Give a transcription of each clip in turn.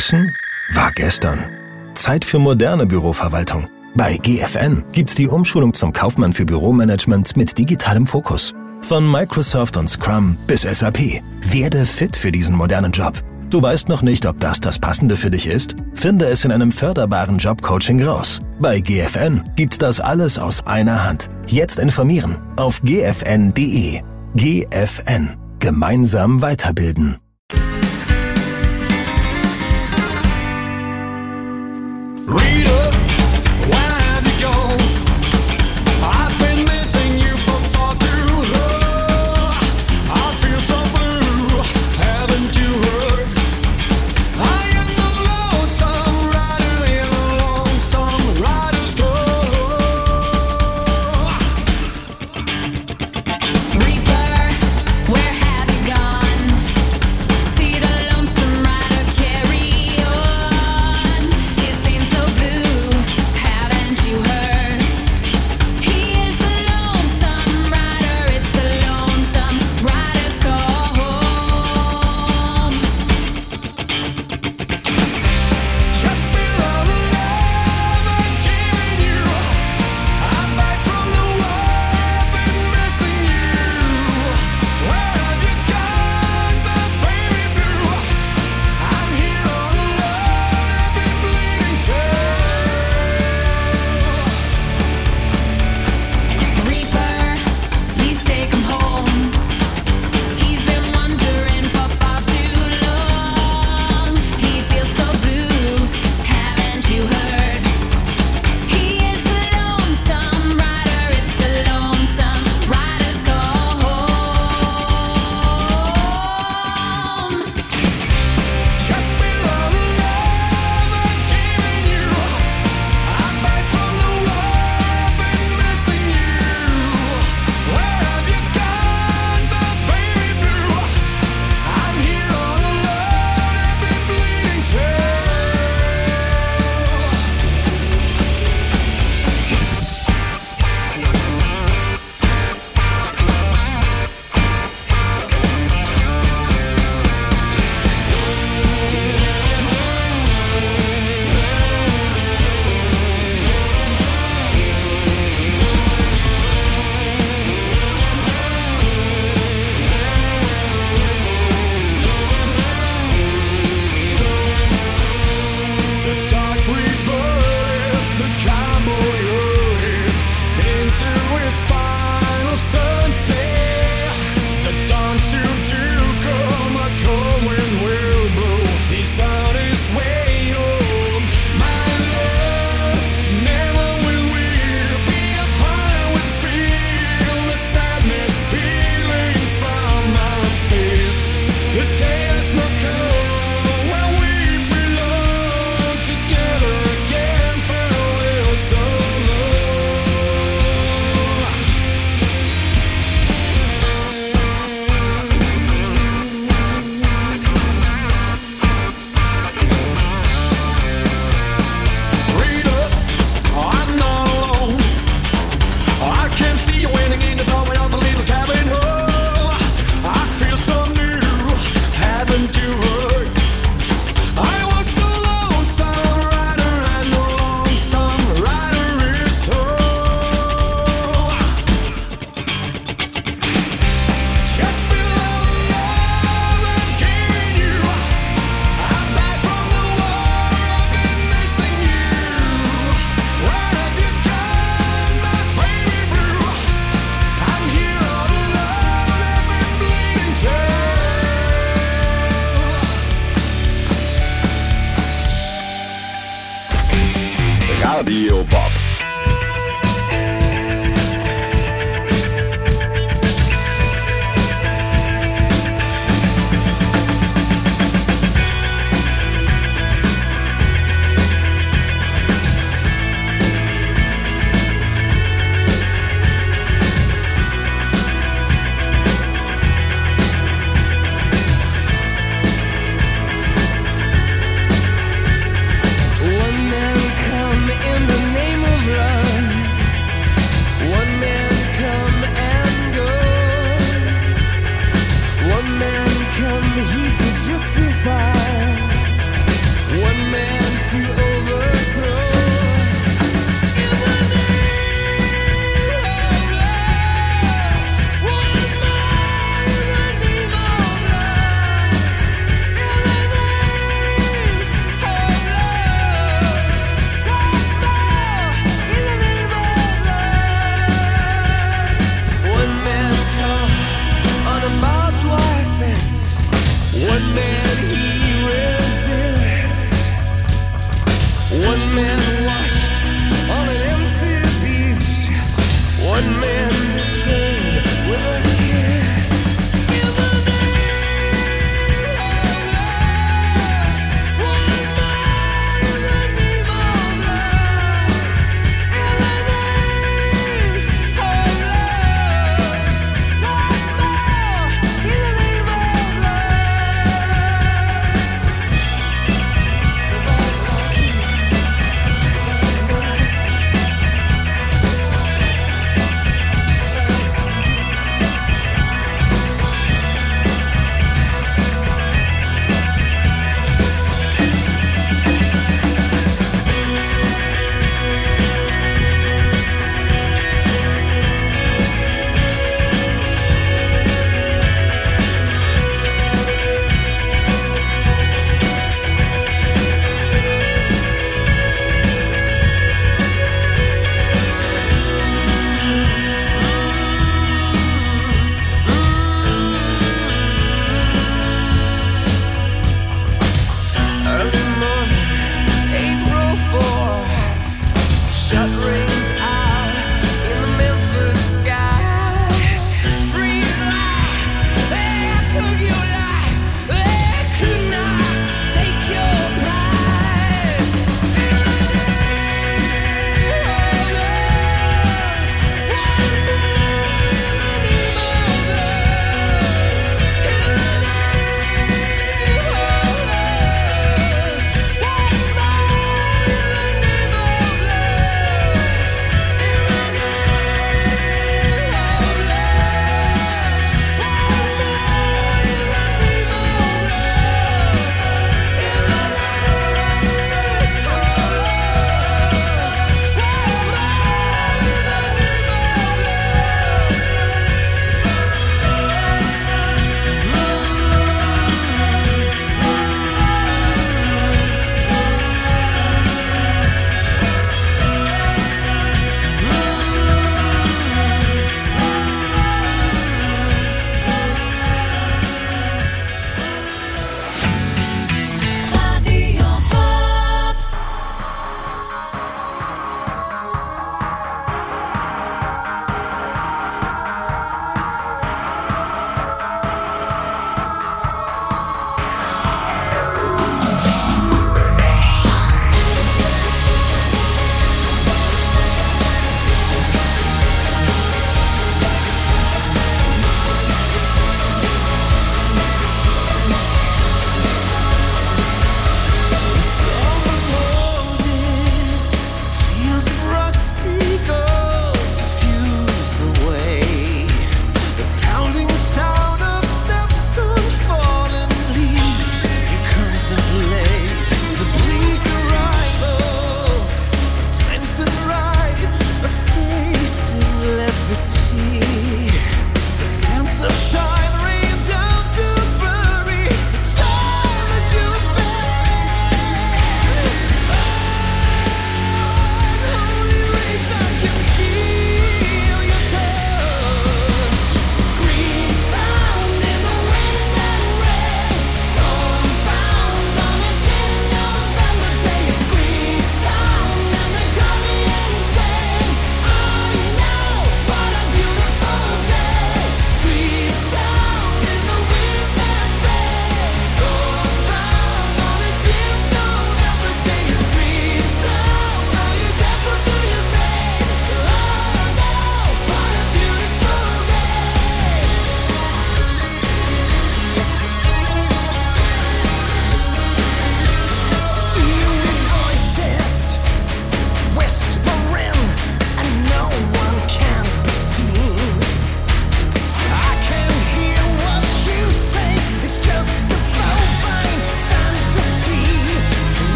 Faxen war gestern. Zeit für moderne Büroverwaltung. Bei GFN gibt's die Umschulung zum Kaufmann für Büromanagement mit digitalem Fokus. Von Microsoft und Scrum bis SAP. Werde fit für diesen modernen Job. Du weißt noch nicht, ob das Passende für dich ist? Finde es in einem förderbaren Jobcoaching raus. Bei GFN gibt's das alles aus einer Hand. Jetzt informieren auf gfn.de. GFN. Gemeinsam weiterbilden. Radio Bob. One man come in the name of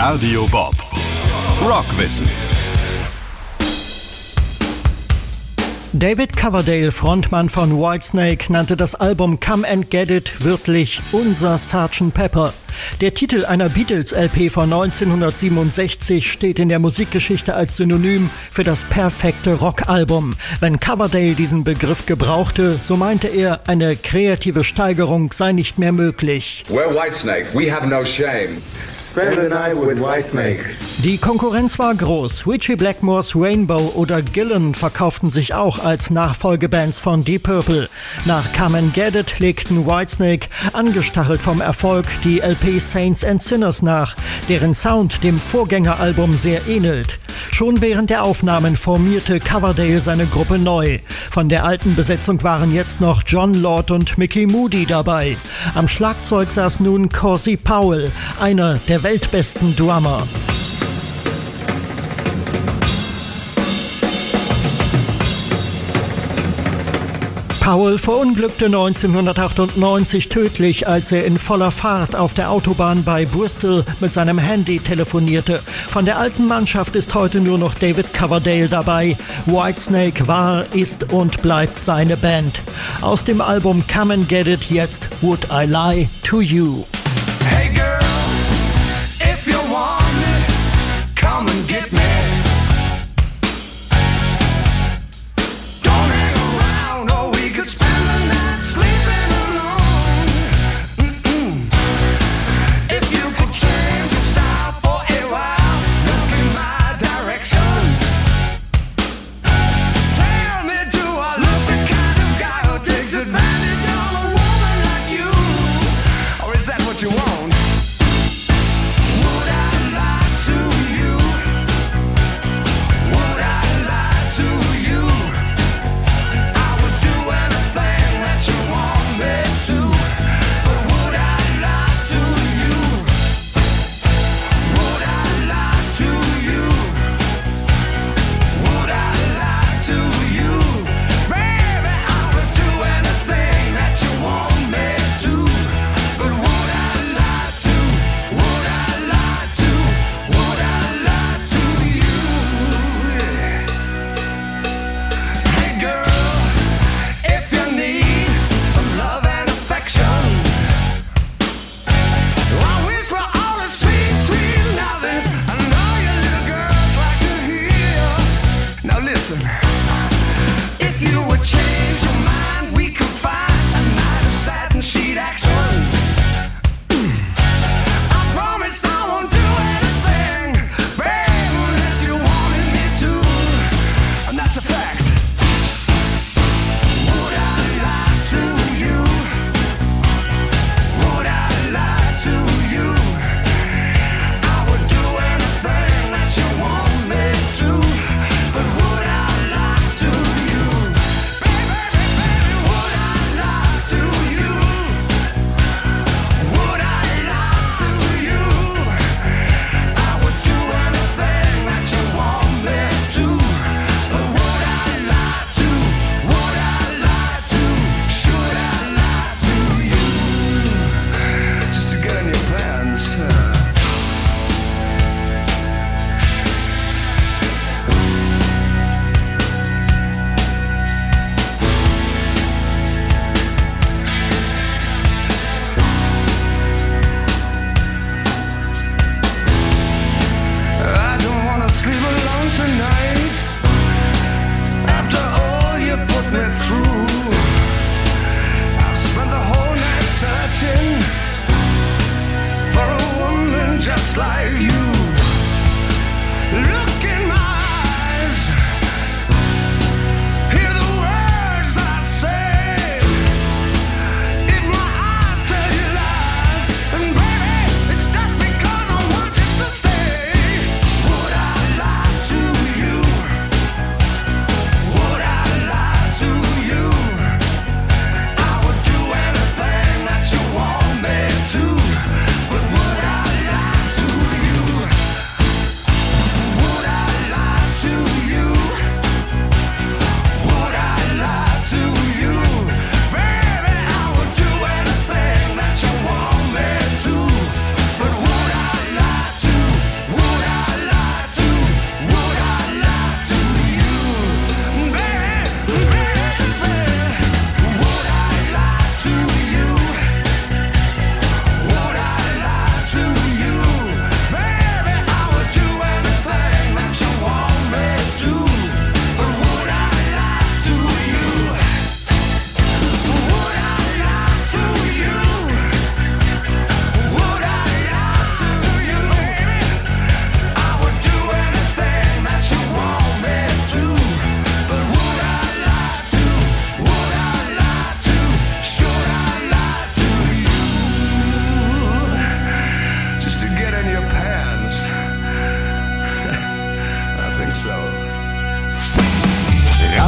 Radio Bob. Rockwissen. David Coverdale, Frontmann von Whitesnake, nannte das Album Come and Get It wörtlich unser Sgt. Pepper. Der Titel einer Beatles-LP von 1967 steht in der Musikgeschichte als Synonym für das perfekte Rockalbum. Wenn Coverdale diesen Begriff gebrauchte, so meinte er, eine kreative Steigerung sei nicht mehr möglich. We're Whitesnake, we have no shame. Spend the night with Whitesnake. Die Konkurrenz war groß. Ritchie Blackmores Rainbow oder Gillan verkauften sich auch als Nachfolgebands von Deep Purple. Nach Come and Get It legten Whitesnake, angestachelt vom Erfolg, die LP Saints and Sinners nach, deren Sound dem Vorgängeralbum sehr ähnelt. Schon während der Aufnahmen formierte Coverdale seine Gruppe neu. Von der alten Besetzung waren jetzt noch John Lord und Mickey Moody dabei. Am Schlagzeug saß nun Corsey Powell, einer der weltbesten Drummer. Powell verunglückte 1998 tödlich, als er in voller Fahrt auf der Autobahn bei Bristol mit seinem Handy telefonierte. Von der alten Mannschaft ist heute nur noch David Coverdale dabei. Whitesnake war, ist und bleibt seine Band. Aus dem Album Come and Get It jetzt Would I Lie to You. Hey girl, if you want me, come and get me. What you want?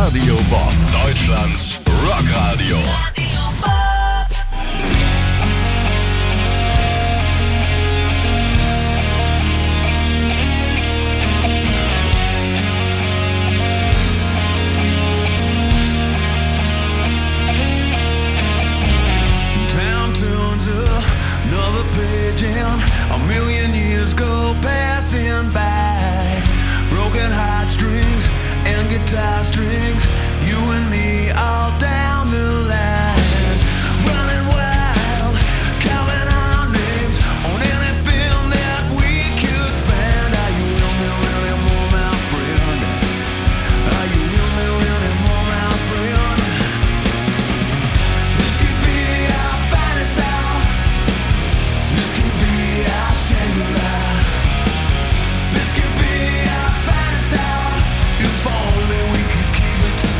Radio Bob, Deutschlands Rockradio. Another page and a million years go passing by. Broken heartstrings and guitar strings, you and me all down the line. Running wild, calling our names on anything that we could find. Are you with me anymore, my friend? Are you with me anymore, my friend? This could be our finest hour. This could be our Shangri-La. This could be our finest hour. If only we could keep it together.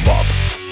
Bob.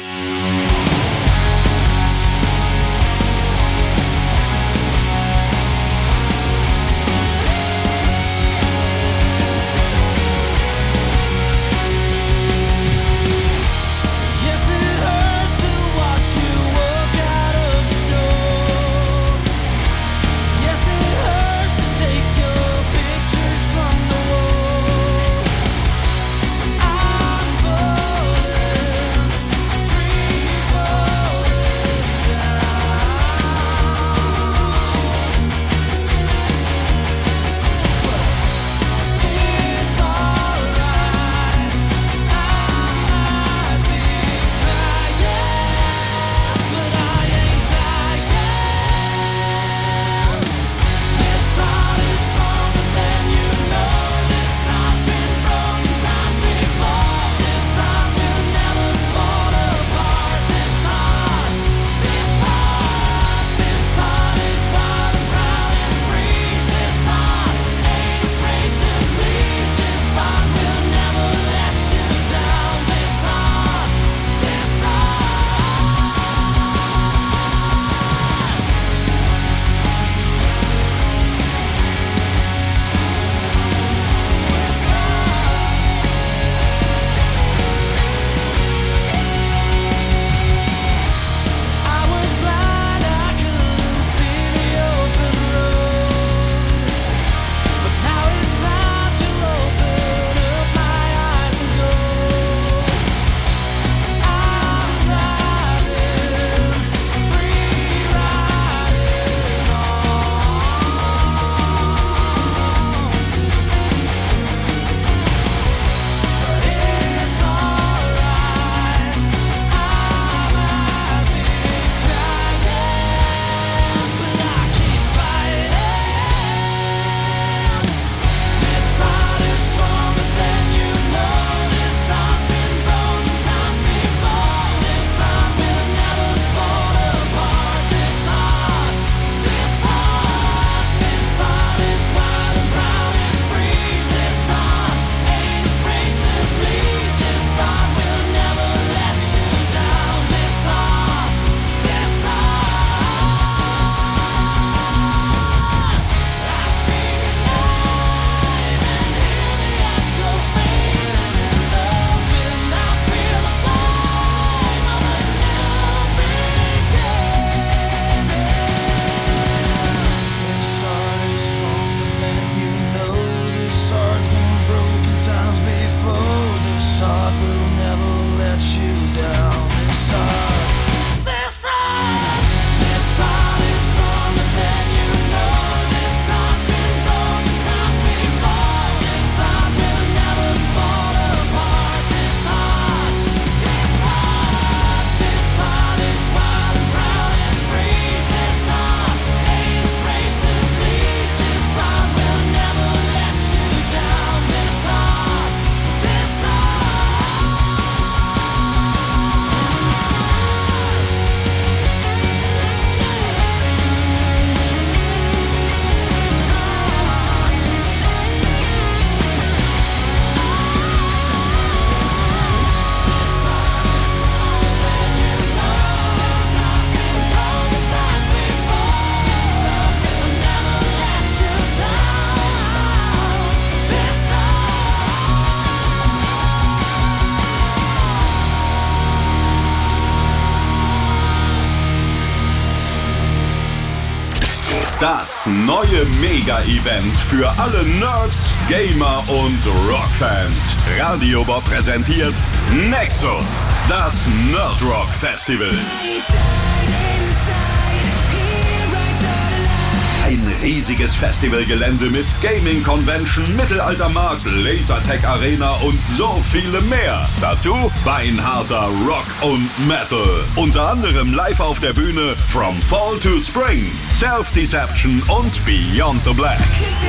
Das neue Mega-Event für alle Nerds, Gamer und Rockfans. Radio Bob präsentiert Nexus, das Nerdrock Festival. Ein riesiges Festivalgelände mit Gaming-Convention, Mittelaltermarkt, Lasertech Arena und so viele mehr. Dazu beinharter Rock und Metal. Unter anderem live auf der Bühne From Fall to Spring, Self-Deception und Beyond the Black.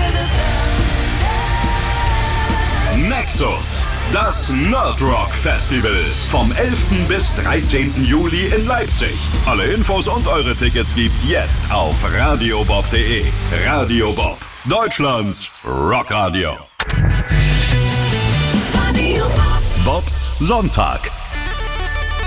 Nexus, das Nerdrock Festival. Vom 11. bis 13. Juli in Leipzig. Alle Infos und eure Tickets gibt's jetzt auf radiobob.de. Radio Bob, Deutschlands Rockradio. Radio Bob. Bobs Sonntag.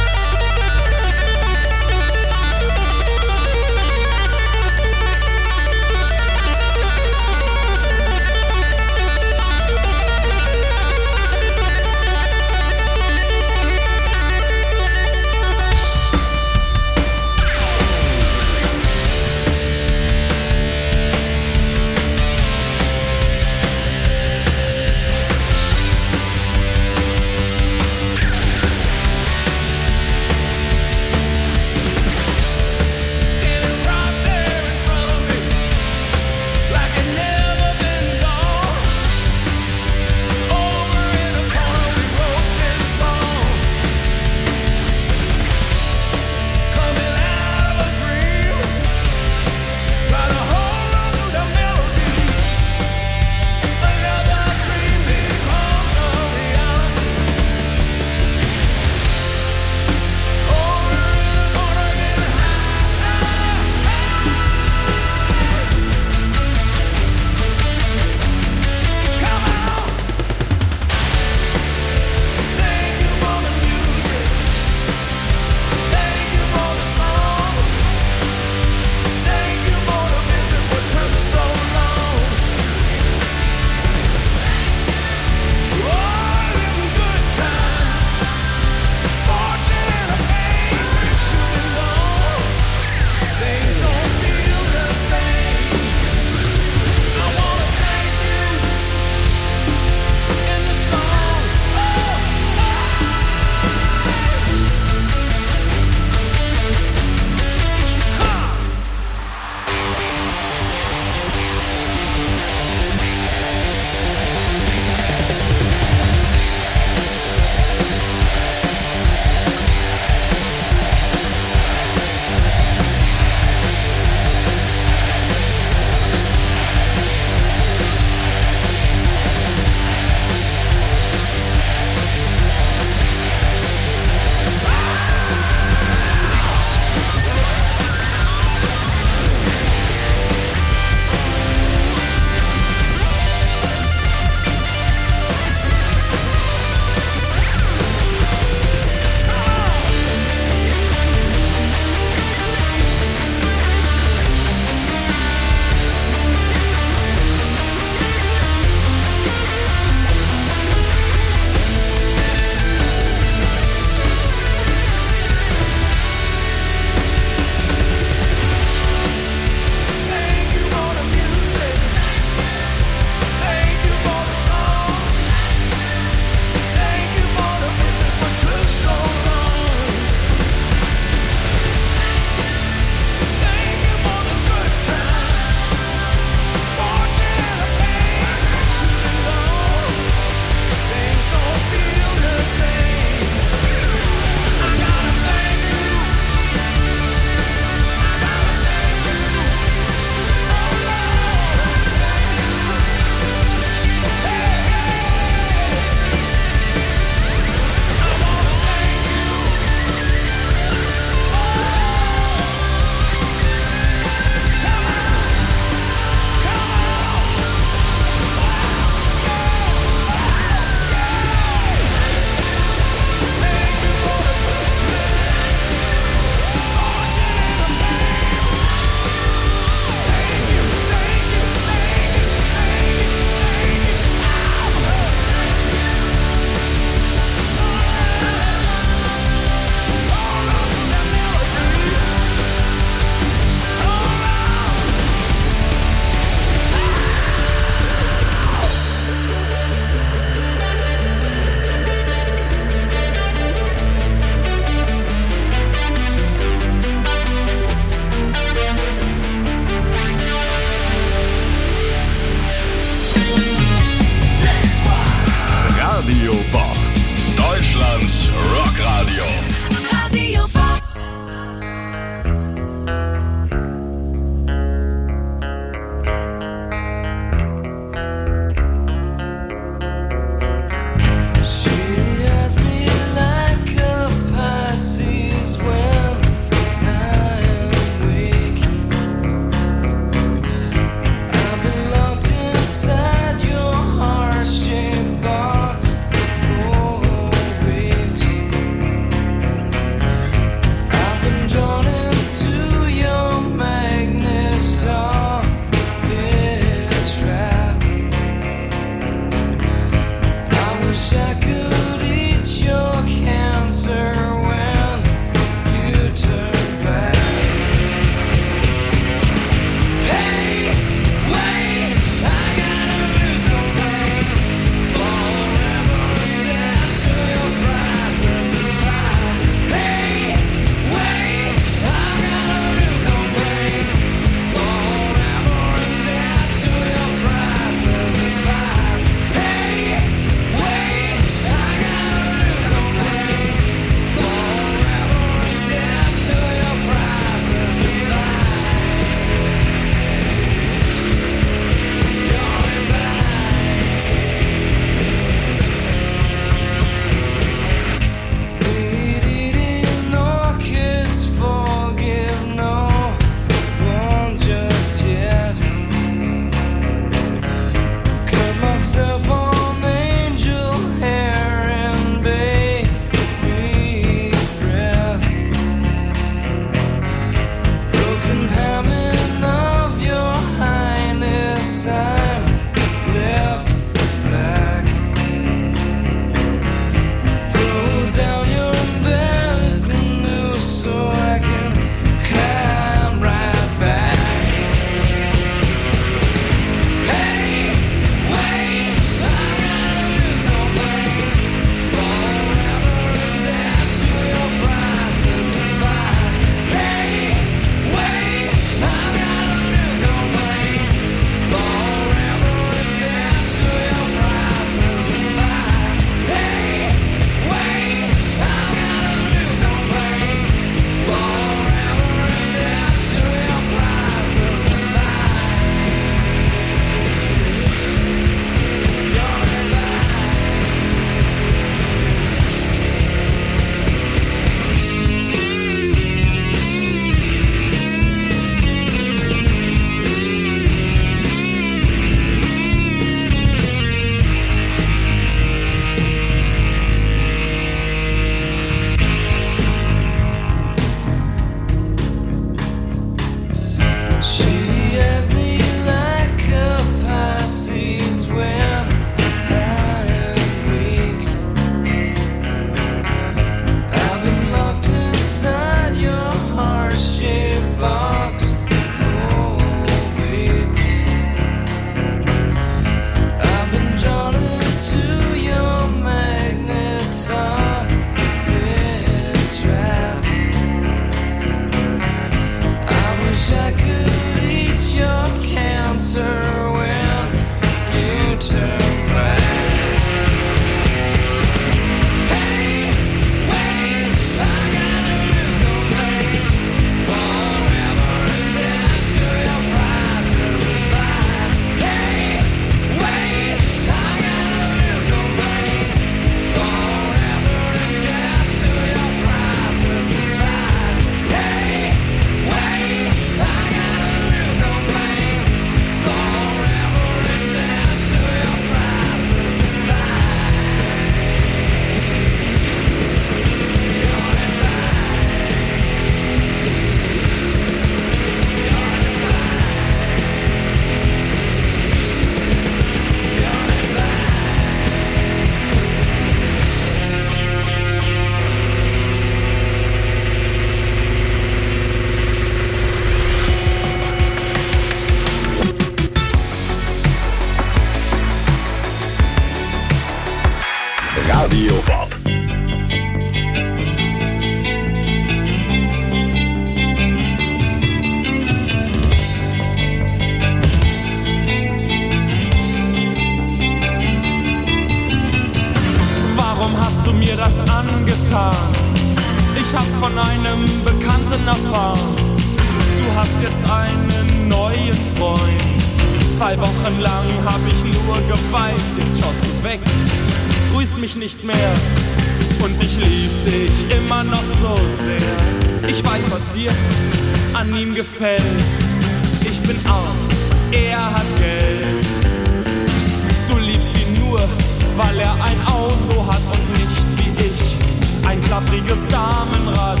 unerfahren. Du hast jetzt einen neuen Freund. 2 Wochen lang hab ich nur geweint. Jetzt schaust du weg, grüßt mich nicht mehr. Und ich lieb dich immer noch so sehr. Ich weiß, was dir an ihm gefällt. Ich bin arm, er hat Geld. Du liebst ihn nur, weil er ein Auto hat und nicht wie ich ein klappriges Damenrad.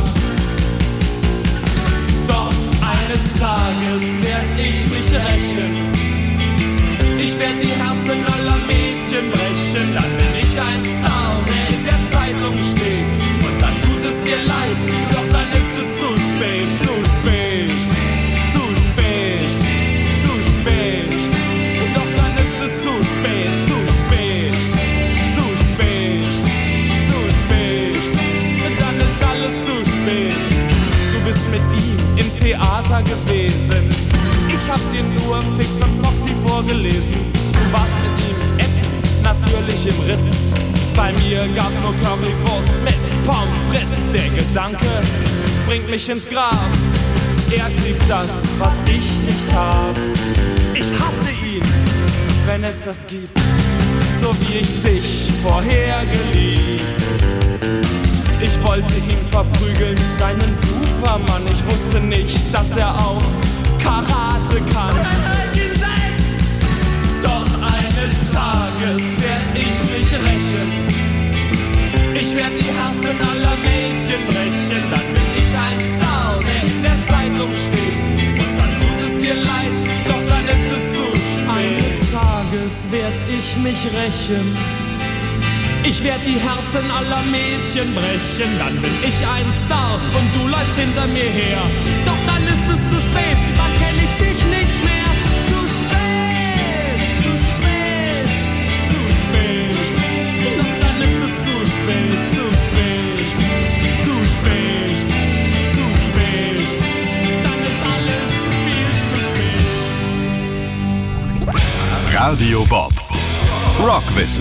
Doch eines Tages werd ich mich rächen. Ich werd die Herzen aller Mädchen brechen. Dann bin ich ein Star, der in der Zeitung steht. Und dann tut es dir leid, doch dann ist es zu spät, zu spät, zu spät, zu spät. Doch dann ist es zu spät, zu spät, zu spät, zu spät. Und dann ist alles zu spät. Du bist mit ihm im Theater gewesen. Ich hab dir nur Fix und Foxy vorgelesen. Du warst mit ihm essen, natürlich im Ritz. Bei mir gab's nur Currywurst mit Pommes frites. Der Gedanke bringt mich ins Grab. Er kriegt das, was ich nicht hab. Ich hasse ihn, wenn es das gibt, so wie ich dich vorher geliebt. Ich wollte ihn verprügeln, deinen Supermann. Ich wusste nicht, dass er auch Karate kann. Doch eines Tages werd ich mich rächen. Ich werd die Herzen aller Mädchen brechen. Dann bin ich ein Star, der in der Zeitung steht. Und dann tut es dir leid, doch dann ist es zu spät. Eines Tages werd ich mich rächen. Ich werd die Herzen aller Mädchen brechen. Dann bin ich ein Star und du läufst hinter mir her. Doch dann ist es zu spät, dann kenn ich dich nicht mehr. Zu spät, zu spät, zu spät. Doch dann ist es zu spät, zu spät, zu spät, zu spät. Dann ist alles viel zu spät. Radio Bob. Rockwissen.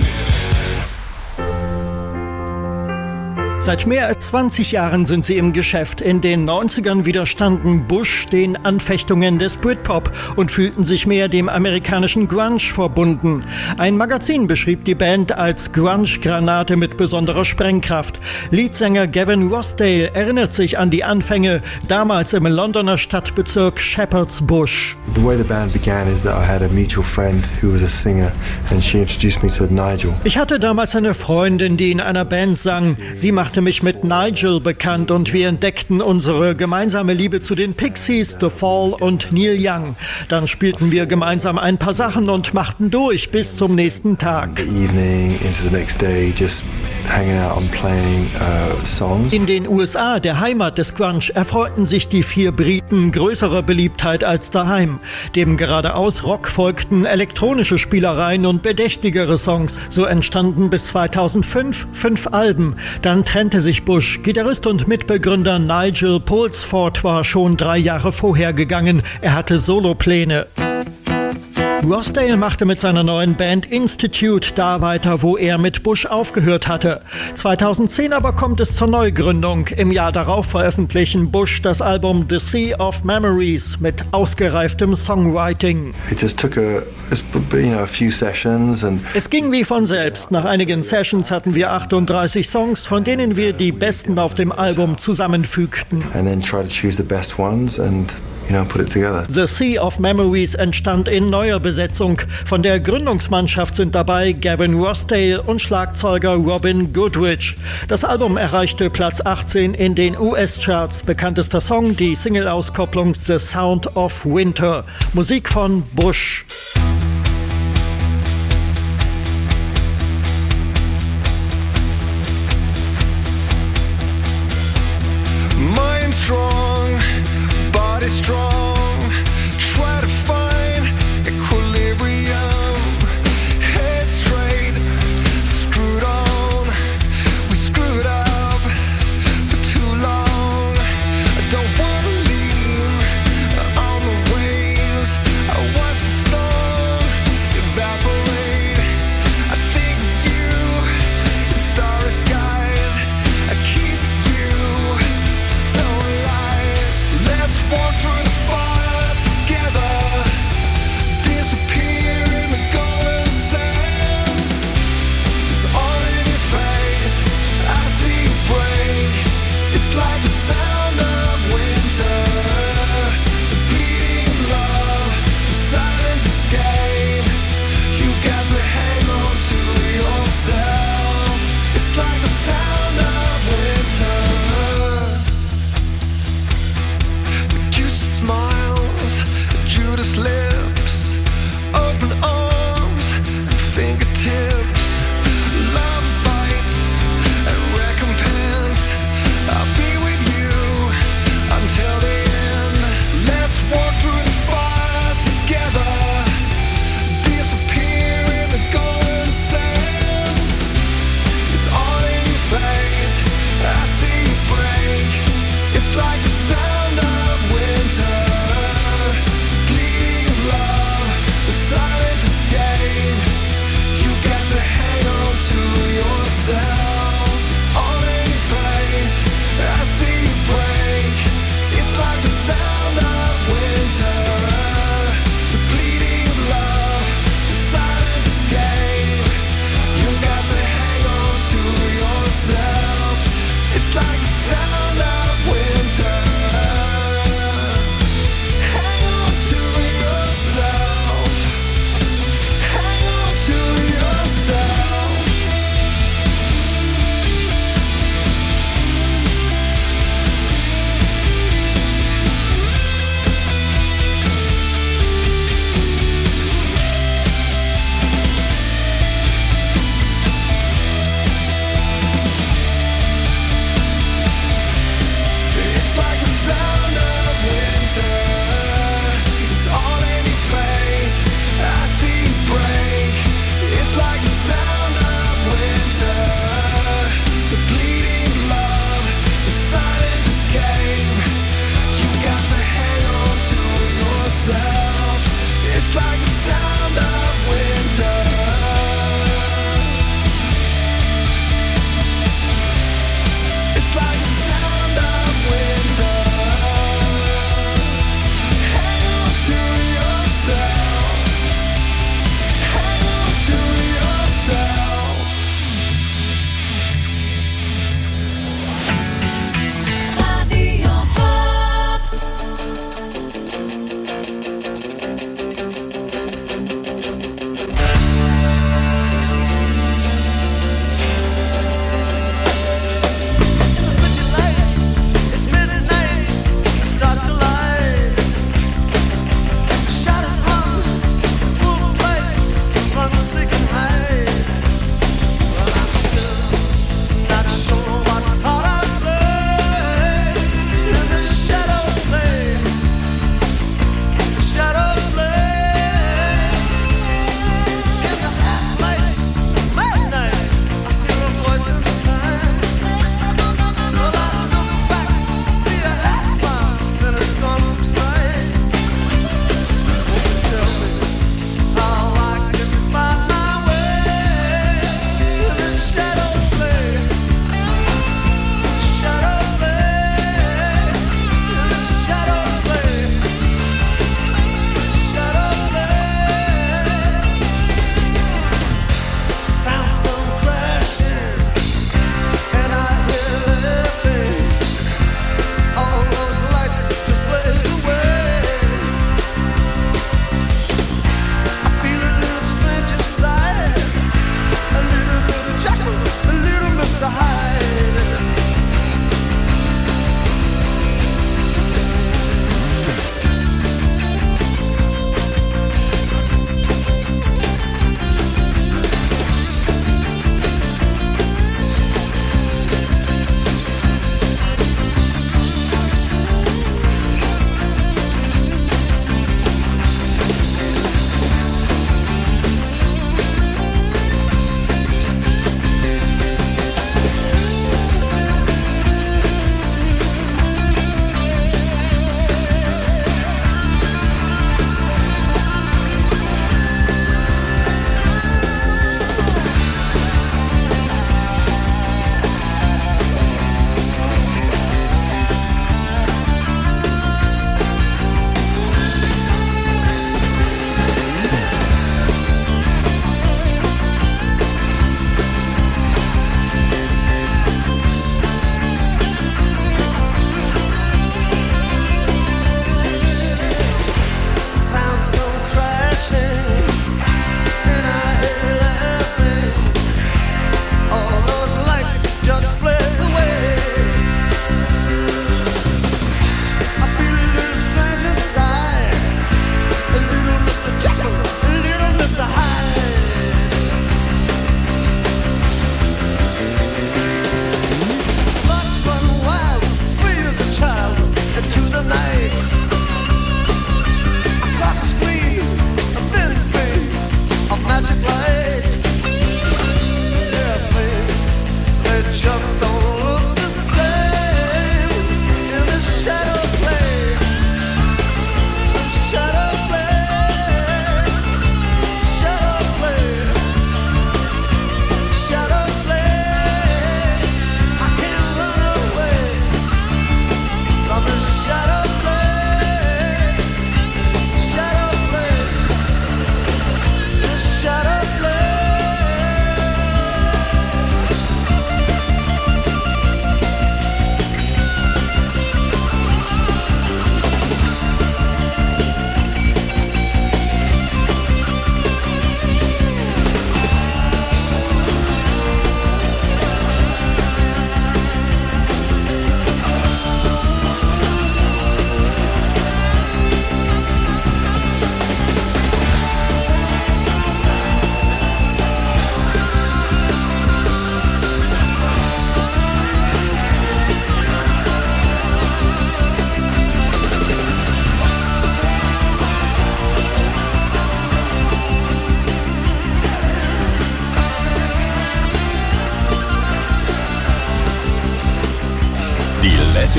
Seit mehr als 20 Jahren sind sie im Geschäft. In den 90ern widerstanden Bush den Anfechtungen des Britpop und fühlten sich mehr dem amerikanischen Grunge verbunden. Ein Magazin beschrieb die Band als Grunge-Granate mit besonderer Sprengkraft. Leadsänger Gavin Rossdale erinnert sich an die Anfänge, damals im Londoner Stadtbezirk Shepherd's Bush. The way the band began is that I had a mutual friend who was a singer and she introduced me to Nigel. Ich hatte damals eine Freundin, die in einer Band sang. Sie machte mich mit Nigel bekannt und wir entdeckten unsere gemeinsame Liebe zu den Pixies, The Fall und Neil Young. Dann spielten wir gemeinsam ein paar Sachen und machten durch bis zum nächsten Tag. The evening into the next day, just hanging out and playing songs. In den USA, der Heimat des Grunge, erfreuten sich die 4 Briten größerer Beliebtheit als daheim. Dem geradeaus Rock folgten elektronische Spielereien und bedächtigere Songs. So entstanden bis 2005 5 Alben. Dann trennte sich Bush. Gitarrist und Mitbegründer Nigel Pulsford war schon 3 Jahre vorher gegangen. Er hatte Solopläne. Rossdale machte mit seiner neuen Band Institute da weiter, wo er mit Bush aufgehört hatte. 2010 aber kommt es zur Neugründung. Im Jahr darauf veröffentlichen Bush das Album The Sea of Memories mit ausgereiftem Songwriting. It just took a few sessions and es ging wie von selbst. Nach einigen Sessions hatten wir 38 Songs, von denen wir die besten auf dem Album zusammenfügten. And then try to choose the best ones and put it together. The Sea of Memories entstand in neuer Besetzung. Von der Gründungsmannschaft sind dabei Gavin Rossdale und Schlagzeuger Robin Goodrich. Das Album erreichte Platz 18 in den US-Charts. Bekanntester Song, die Single-Auskopplung The Sound of Winter. Musik von Bush. Mind strong, body strong. Try to find equilibrium. Head straight, screwed on. We screwed up for too long. I don't wanna lean on the waves. I watch the stars.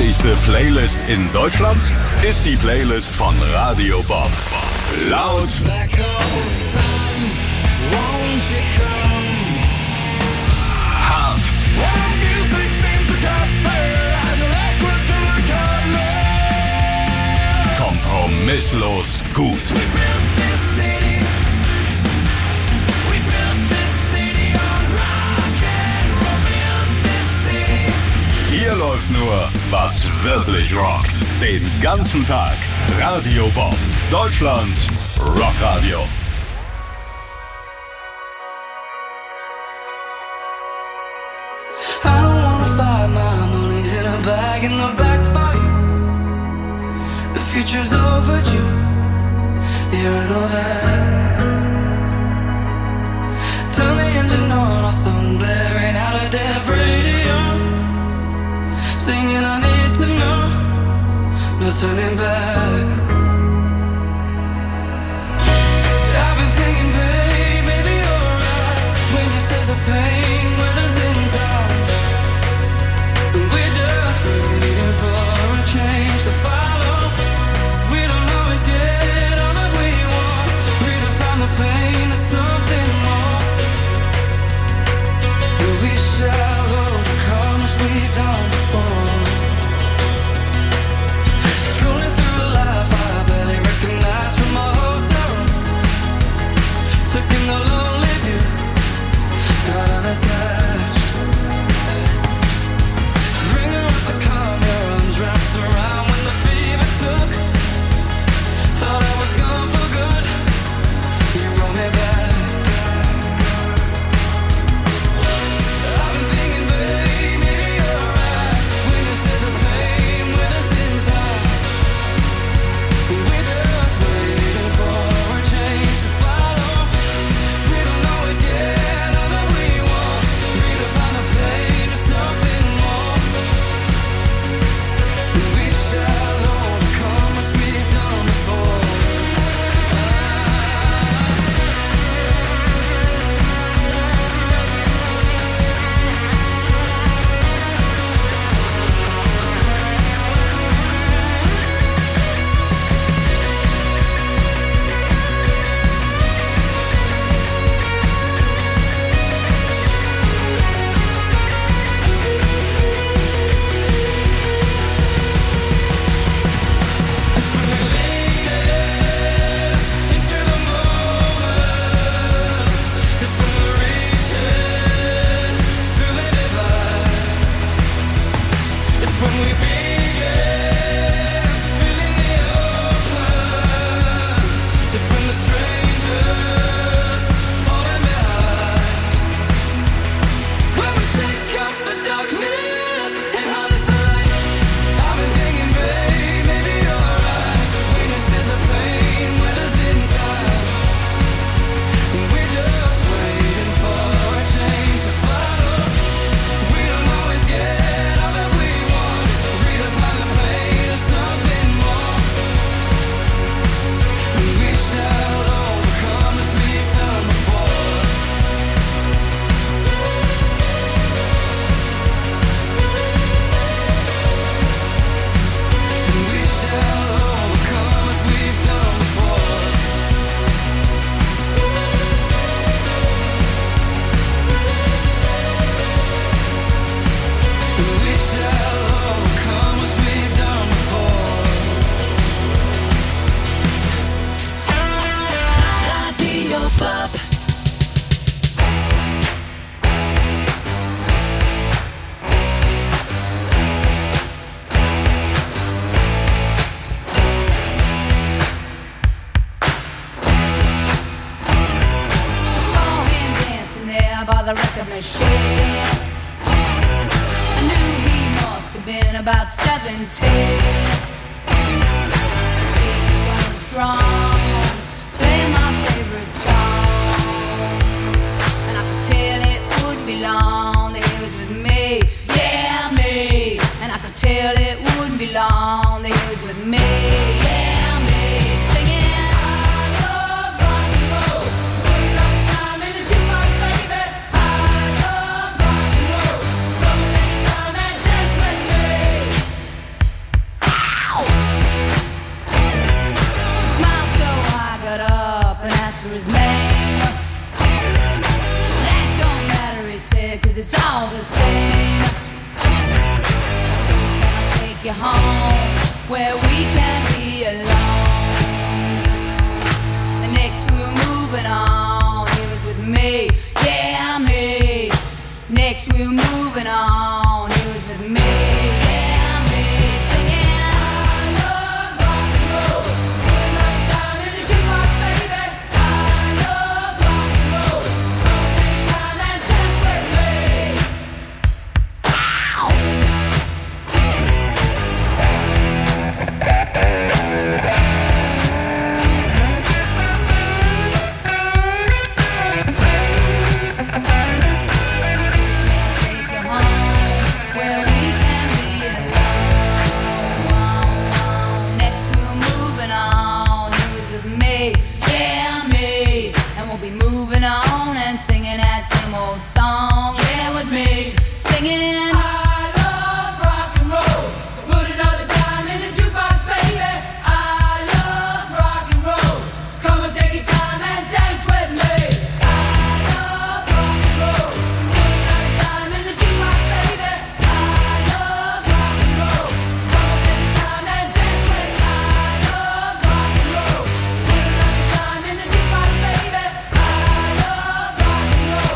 nächste Playlist in Deutschland ist die Playlist von Radio Bob. Laut, hart, kompromisslos gut. Hier läuft nur, was wirklich rockt. Den ganzen Tag. Radio Bob. Deutschlands Rockradio. I don't wanna fight, my money's in a bag in the back for you. The future's overdue. Yeah, I know that. Turn the engine on, or some blaring out of dead radio. Singing I need to know, no turning back. I've been thinking, babe, maybe you're right when you said the pain weathers in time. We're just waiting for a change to follow. We don't always get all that we want. Redefine the pain to something more. We shall overcome as we've done before. Scrolling through life, I barely recognize from my hotel room. Took in the lonely view, got unattached. Ringer off the calm, your arms wrapped around when the fever took. Thought I was gone for good, you brought me back. I've been thinking, babe, maybe you're right when you said the pain with us in time. We're just waiting for a change to follow. We don't always get all that we want. Redefine the pain to something more. We shall overcome as we've done before. It's when we lean into the moment. It's when we're reaching through the divide. It's when we begin feeling the open. It's when the strangers falling behind. When we shake off the darkness and harness the light. I've been thinking, babe, maybe you're right when you said the pain weathers in time. We're just waiting for a change to follow. We don't always get all that we want. Redefine the pain to something more. We shall overcome as we've done before. We shall overcome as we've done before. We shall overcome as we've done before. Radio Bob. I saw him dancing there by the record machine. I knew he must have been about 17. He was going strong, playing my favorite song. And I could tell it wouldn't be long that he was with me, yeah, me. And I could tell it wouldn't be long that he was with me, yeah, me. Singing, I love rock and roll, so we got the time in the jukebox, baby. I love rock and roll, so come and take your time and dance with me. for his name. That don't matter, he said, 'cause it's all the same. So can I take you home where we can be alone? And next we're moving on. He was with me, yeah, me. Next we're moving on. He was with me, yeah, me. Singing, I love rock and roll. Spend another time in the jukebox, baby. I love rock and roll. So take time and dance with me. Ow! Song, yeah, with me singing. I love rock and roll. So put another dime in the jukebox, baby. I love rock and roll. So come and take your time and dance with me. I love rock and roll. So put another dime in the jukebox, baby. I love rock and roll. So come and take your time and dance with me. I love rock and roll. So put another dime in the jukebox, baby. I love rock and roll.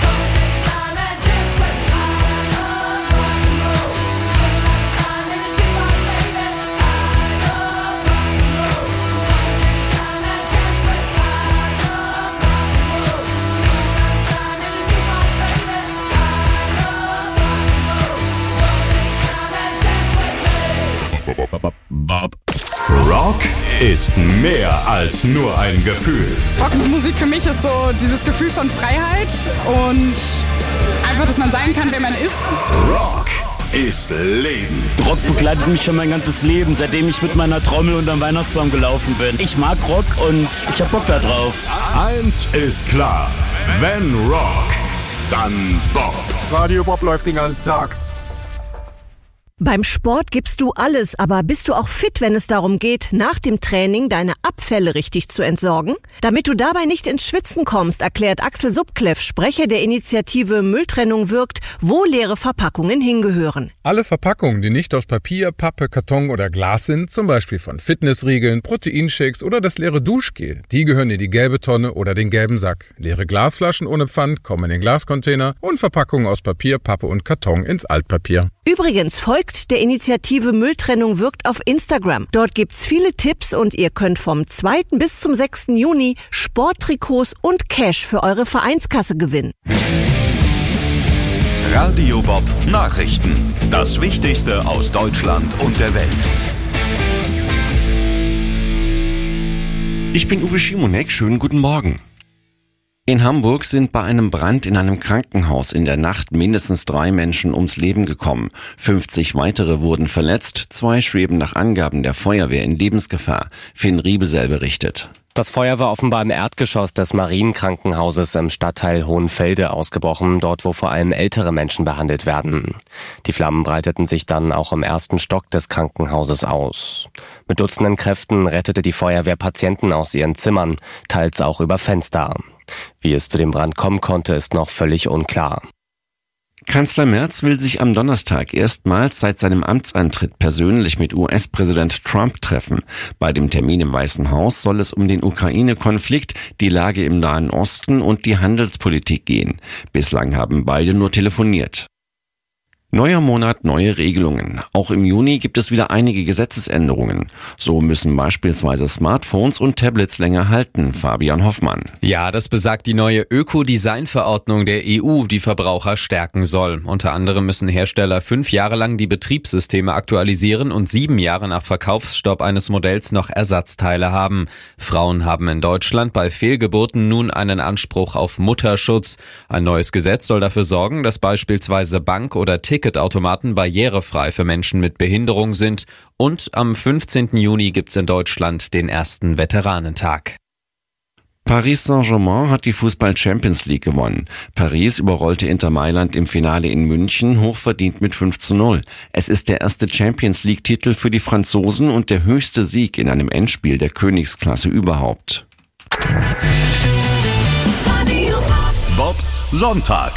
Rock ist mehr als nur ein Gefühl. Rockmusik für mich ist so dieses Gefühl von Freiheit und einfach, dass man sein kann, wer man ist. Rock ist Leben. Rock begleitet mich schon mein ganzes Leben, seitdem ich mit meiner Trommel unterm Weihnachtsbaum gelaufen bin. Ich mag Rock und ich hab Bock da drauf. Eins ist klar, wenn Rock, dann Bob. Radio Bob läuft den ganzen Tag. Beim Sport gibst du alles, aber bist du auch fit, wenn es darum geht, nach dem Training deine Abfälle richtig zu entsorgen? Damit du dabei nicht ins Schwitzen kommst, erklärt Axel Subkleff, Sprecher der Initiative Mülltrennung wirkt, wo leere Verpackungen hingehören. Alle Verpackungen, die nicht aus Papier, Pappe, Karton oder Glas sind, zum Beispiel von Fitnessriegeln, Proteinshakes oder das leere Duschgel, die gehören in die gelbe Tonne oder den gelben Sack. Leere Glasflaschen ohne Pfand kommen in den Glascontainer und Verpackungen aus Papier, Pappe und Karton ins Altpapier. Übrigens folgt der Initiative Mülltrennung wirkt auf Instagram. Dort gibt's viele Tipps und ihr könnt vom 2. bis zum 6. Juni Sporttrikots und Cash für eure Vereinskasse gewinnen. Radio Bob Nachrichten. Das Wichtigste aus Deutschland und der Welt. Ich bin Uwe Schimonek, schönen guten Morgen. In Hamburg sind bei einem Brand in einem Krankenhaus in der Nacht mindestens 3 Menschen ums Leben gekommen. 50 weitere wurden verletzt, 2 schweben nach Angaben der Feuerwehr in Lebensgefahr. Finn Riebesell berichtet. Das Feuer war offenbar im Erdgeschoss des Marienkrankenhauses im Stadtteil Hohenfelde ausgebrochen, dort wo vor allem ältere Menschen behandelt werden. Die Flammen breiteten sich dann auch im 1. Stock des Krankenhauses aus. Mit Dutzenden Kräften rettete die Feuerwehr Patienten aus ihren Zimmern, teils auch über Fenster. Wie es zu dem Brand kommen konnte, ist noch völlig unklar. Kanzler Merz will sich am Donnerstag erstmals seit seinem Amtsantritt persönlich mit US-Präsident Trump treffen. Bei dem Termin im Weißen Haus soll es um den Ukraine-Konflikt, die Lage im Nahen Osten und die Handelspolitik gehen. Bislang haben beide nur telefoniert. Neuer Monat, neue Regelungen. Auch im Juni gibt es wieder einige Gesetzesänderungen. So müssen beispielsweise Smartphones und Tablets länger halten. Fabian Hoffmann. Ja, das besagt die neue Ökodesign-Verordnung der EU, die Verbraucher stärken soll. Unter anderem müssen Hersteller 5 Jahre lang die Betriebssysteme aktualisieren und 7 Jahre nach Verkaufsstopp eines Modells noch Ersatzteile haben. Frauen haben in Deutschland bei Fehlgeburten nun einen Anspruch auf Mutterschutz. Ein neues Gesetz soll dafür sorgen, dass beispielsweise Bank- oder Ticketautomaten barrierefrei für Menschen mit Behinderung sind. Und am 15. Juni gibt's in Deutschland den ersten Veteranentag. Paris Saint-Germain hat die Fußball-Champions League gewonnen. Paris überrollte Inter Mailand im Finale in München hochverdient mit 5:0. Es ist der erste Champions League-Titel für die Franzosen und der höchste Sieg in einem Endspiel der Königsklasse überhaupt. Bobs Sonntag.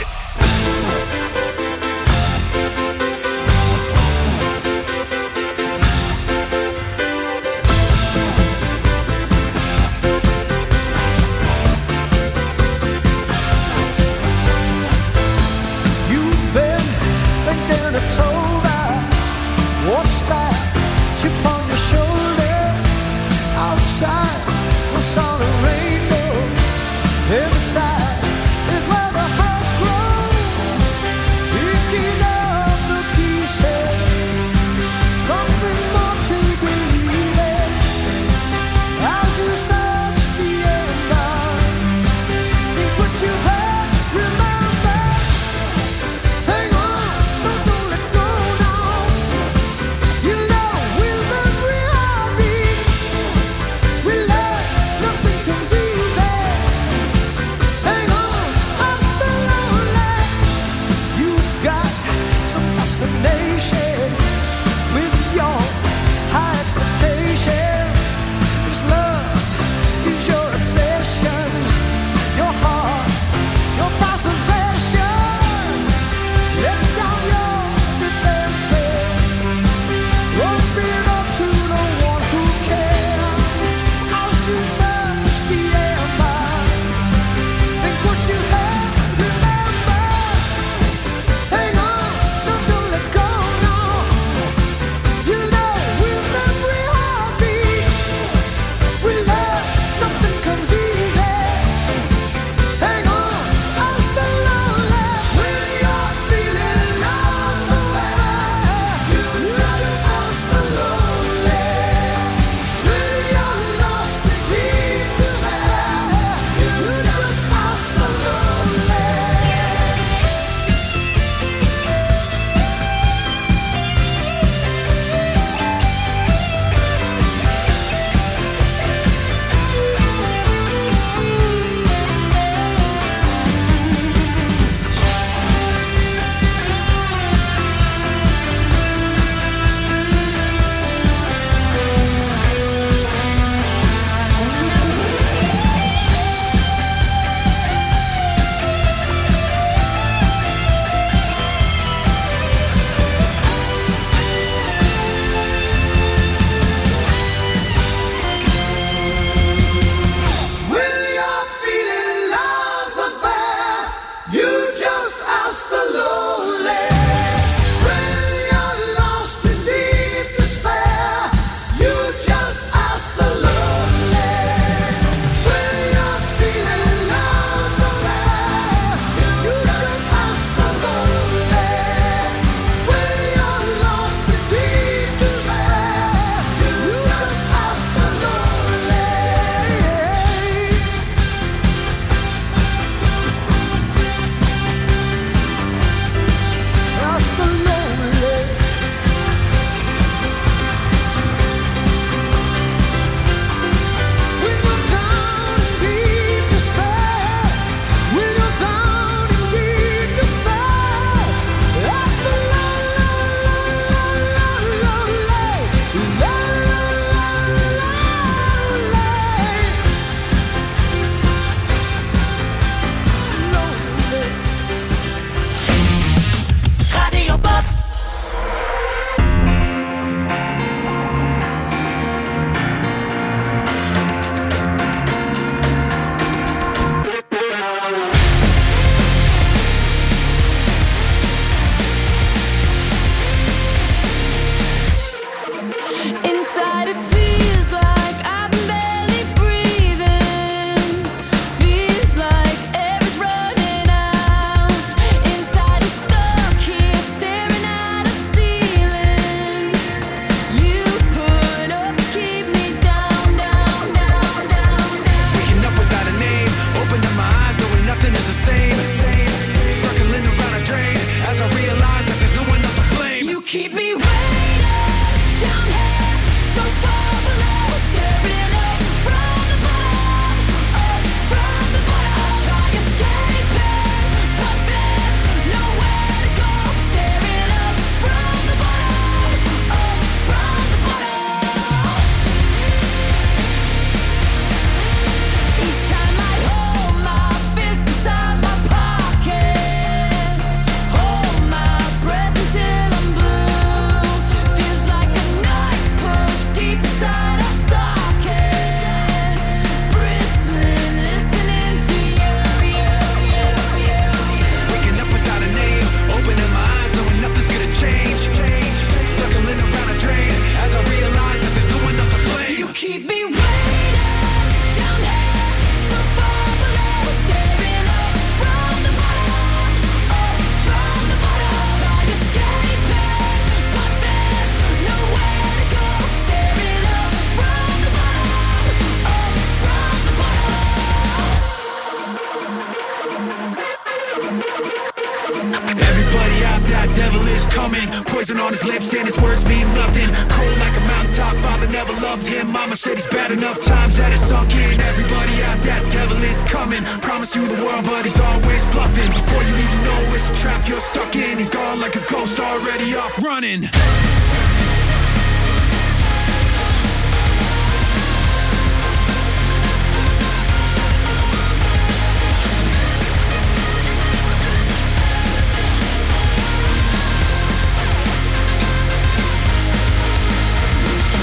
lips and his words mean nothing. Cold like a mountaintop, father never loved him. Mama said he's bad enough times that it's sunk in. Everybody out, that devil is coming. Promise you the world, but he's always bluffing. Before you even know it's a trap you're stuck in, he's gone like a ghost already off running.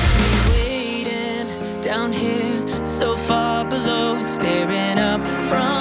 Down here, so far below, staring up from